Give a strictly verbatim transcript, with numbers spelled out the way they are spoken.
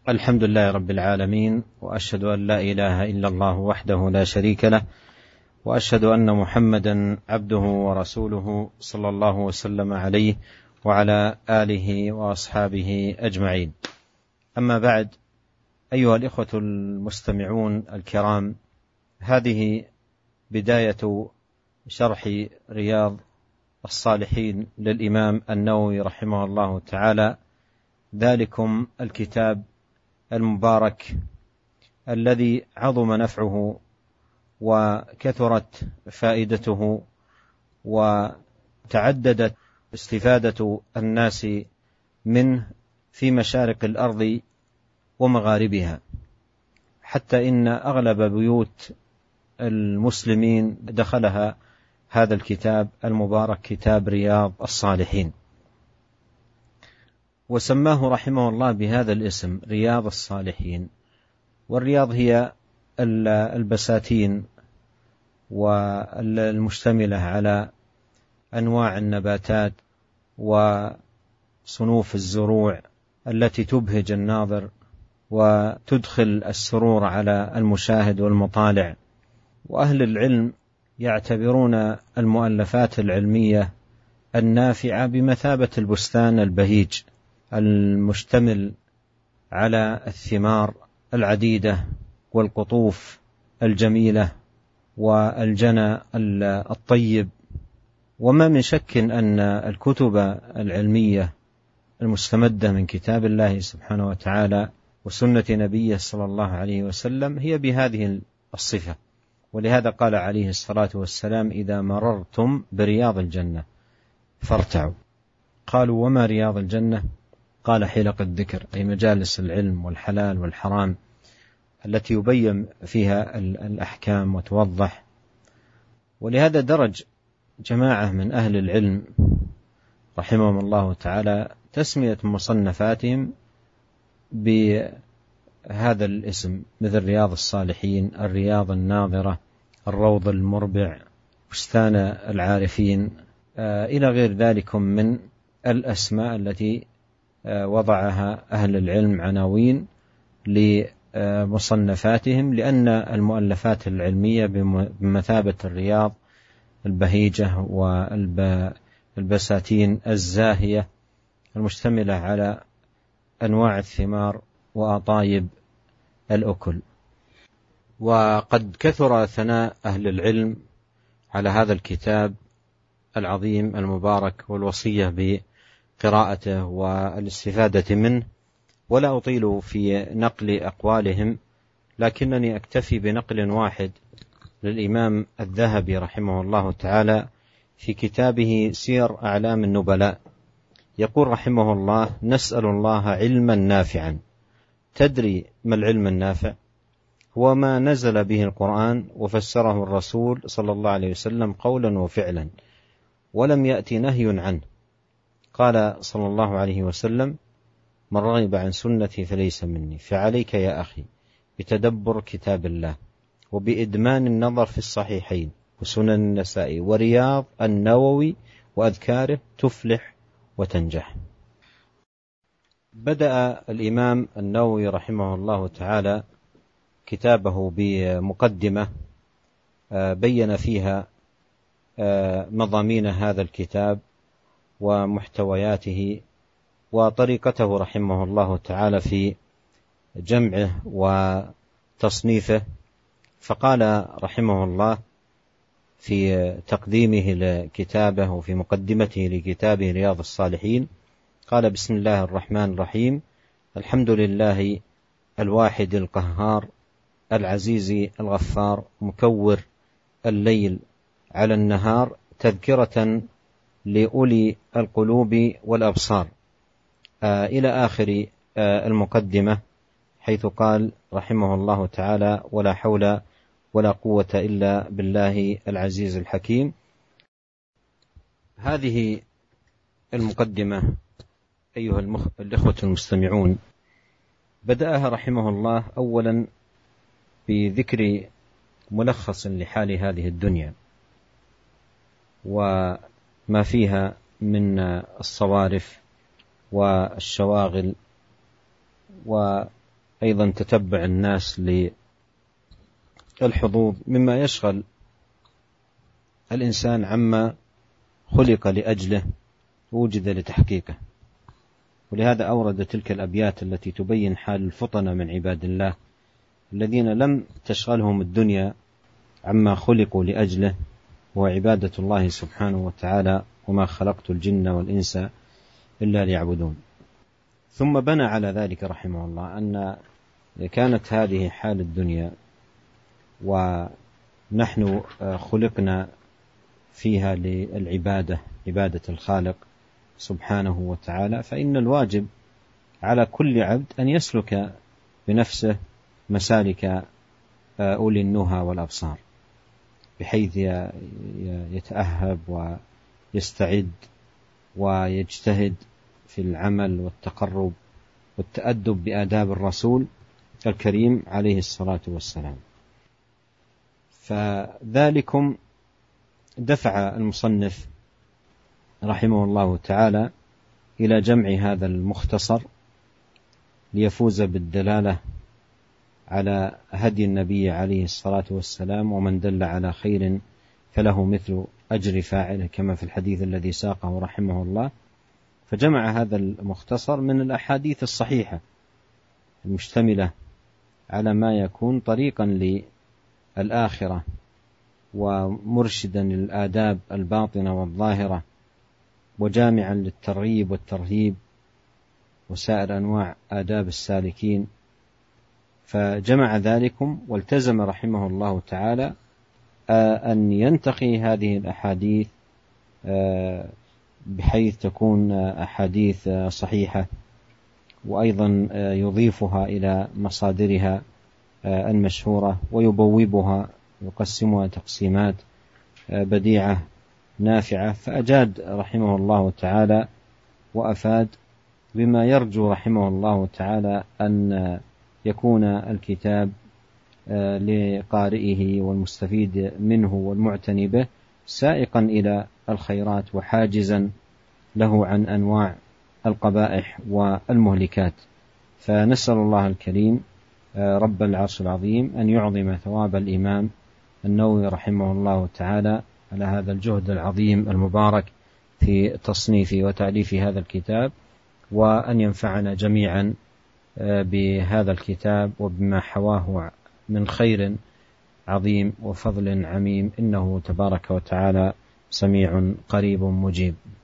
الحمد لله رب العالمين، وأشهد أن لا إله إلا الله وحده لا شريك له، وأشهد أن محمدا عبده ورسوله صلى الله وسلم عليه وعلى آله وأصحابه أجمعين. أما بعد، أيها الإخوة المستمعون الكرام، هذه بداية شرح رياض الصالحين للإمام النووي رحمه الله تعالى، ذلكم الكتاب المبارك الذي عظم نفعه وكثرت فائدته وتعددت استفادة الناس منه في مشارق الأرض ومغاربها، حتى إن أغلب بيوت المسلمين دخلها هذا الكتاب المبارك، كتاب رياض الصالحين. وسماه رحمه الله بهذا الاسم رياض الصالحين. والرياض هي البساتين والمشتملة على أنواع النباتات وصنوف الزروع التي تبهج الناظر وتدخل السرور على المشاهد والمطالع. وأهل العلم يعتبرون المؤلفات العلمية النافعة بمثابة البستان البهيج المشتمل على الثمار العديدة والقطوف الجميلة والجنى الطيب. وما من شك أن الكتب العلمية المستمدة من كتاب الله سبحانه وتعالى وسنة نبيه صلى الله عليه وسلم هي بهذه الصفة. ولهذا قال عليه الصلاة والسلام: إذا مررتم برياض الجنة فارتعوا. قالوا: وما رياض الجنة؟ قال: حلق الذكر، أي مجالس العلم والحلال والحرام التي يبين فيها الأحكام وتوضح. ولهذا درج جماعة من أهل العلم رحمهم الله تعالى تسمية مصنفاتهم بهذا الاسم، مثل رياض الصالحين، الرياض الناظرة، الروض المربع، بستان العارفين، إلى غير ذلك من الأسماء التي وضعها أهل العلم عناوين لمصنفاتهم، لأن المؤلفات العلمية بمثابة الرياض البهيجة والبساتين الزاهية المشتملة على أنواع الثمار وأطايب الأكل. وقد كثر ثناء أهل العلم على هذا الكتاب العظيم المبارك والوصية بقراءته والاستفادة منه، ولا أطيل في نقل أقوالهم، لكنني أكتفي بنقل واحد للإمام الذهبي رحمه الله تعالى في كتابه سير أعلام النبلاء. يقول رحمه الله: نسأل الله علما نافعا. تدري ما العلم النافع؟ هو ما نزل به القرآن وفسره الرسول صلى الله عليه وسلم قولا وفعلا، ولم يأتي نهي عنه. قال صلى الله عليه وسلم: من رغب عن سنتي فليس مني. فعليك يا أخي بتدبر كتاب الله، وبإدمان النظر في الصحيحين وسنن النسائي ورياض النووي وأذكاره، تفلح وتنجح. بدأ الإمام النووي رحمه الله تعالى كتابه بمقدمة بين فيها مضامين هذا الكتاب ومحتوياته وطريقته رحمه الله تعالى في جمعه وتصنيفه. فقال رحمه الله في تقديمه لكتابه وفي مقدمته لكتابه رياض الصالحين، قال: بسم الله الرحمن الرحيم، الحمد لله الواحد القهار العزيز الغفار، مكور الليل على النهار، تذكرة لأولي القلوب والأبصار، آه إلى آخر آه المقدمة، حيث قال رحمه الله تعالى: ولا حول ولا قوة إلا بالله العزيز الحكيم. هذه المقدمة أيها المخ... الإخوة المستمعون بدأها رحمه الله أولا بذكر ملخص لحال هذه الدنيا وما فيها من الصوارف والشواغل أيضا تتبع الناس للحظوظ مما يشغل الإنسان عما خلق لأجله ووجد لتحقيقه. ولهذا أورد تلك الأبيات التي تبين حال الفطنة من عباد الله الذين لم تشغلهم الدنيا عما خلقوا لأجله وعبادة الله سبحانه وتعالى: وما خلقت الجن والإنس إلا ليعبدون. ثم بنى على ذلك رحمه الله أن كانت هذه حال الدنيا ونحن خلقنا فيها للعبادة، عبادة الخالق سبحانه وتعالى، فإن الواجب على كل عبد أن يسلك بنفسه مسالك أولي النهى والأبصار، بحيث يتأهب ويستعد ويجتهد في العمل والتقرب والتأدب بآداب الرسول الكريم عليه الصلاة والسلام. فذلكم دفع المصنف رحمه الله تعالى إلى جمع هذا المختصر ليفوز بالدلالة على هدي النبي عليه الصلاة والسلام: ومن دل على خير فله مثل أجر فاعله، كما في الحديث الذي ساقه رحمه الله. فجمع هذا المختصر من الأحاديث الصحيحة المشتملة على ما يكون طريقا للآخرة ومرشدا للآداب الباطنة والظاهرة، وجامعا للترغيب والترهيب وسائر أنواع آداب السالكين. فجمع ذلكم والتزم رحمه الله تعالى أن ينتقي هذه الأحاديث بحيث تكون أحاديث صحيحة، وأيضا يضيفها إلى مصادرها المشهورة ويبوبها يقسمها تقسيمات بديعة نافعة. فأجاد رحمه الله تعالى وأفاد بما يرجو رحمه الله تعالى أن يكون الكتاب لقارئه والمستفيد منه والمعتني به سائقا إلى الخيرات وحاجزا له عن أنواع القبائح والمهلكات. فنسأل الله الكريم رب العرش العظيم أن يعظم ثواب الإمام النووي رحمه الله تعالى على هذا الجهد العظيم المبارك في تصنيف وتأليف هذا الكتاب، وأن ينفعنا جميعا بهذا الكتاب وبما حواه من خير عظيم وفضل عميم، إنه تبارك وتعالى سميع قريب مجيب.